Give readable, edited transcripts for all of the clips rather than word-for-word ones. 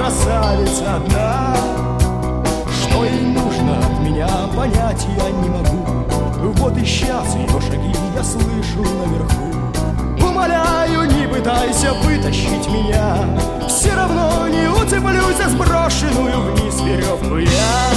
красавица одна. Что ей нужно от меня, понять я не могу. Вот и сейчас ее шаги я слышу наверху. Умоляю, не пытайся вытащить меня, все равно не уцеплюсь за сброшенную вниз веревку я.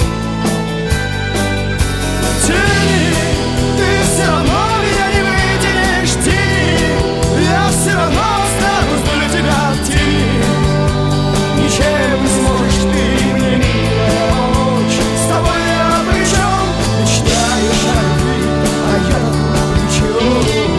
Тяни, ты все равно меня не вытянешь, тяни, я все равно останусь для тебя в тени. Ничем не сможешь ты мне, милая, помочь. С тобой я при чем? Мечтаешь о любви, а я тут при чем?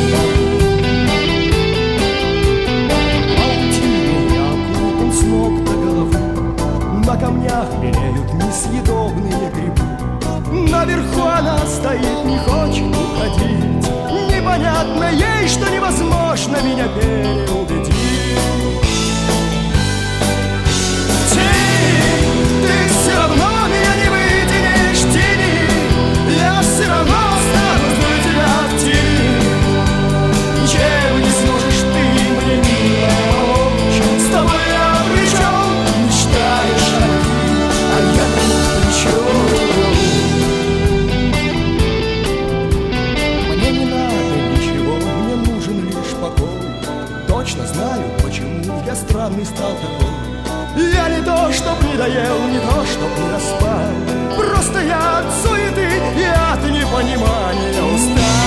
Паутиной я окутан с ног до головы, на камнях белеют несъедобные грибы. Наверху она стоит, не хочет уходить. Непонятно ей, что невозможно меня переубедить. Ты все равно меня не вытянешь, тяни, я все равно останусь для тебя в тени. Ничем не сможешь ты мне, милая, помочь. С тобой я при чем? Мечтаешь о любви, а я тут при чем? Мне не надо ничего, мне нужен лишь покой. Точно знаю, почему я странный стал такой. Я не то, чтоб не доел, не то, чтоб не доспал. Просто я от суеты и от непонимания устал.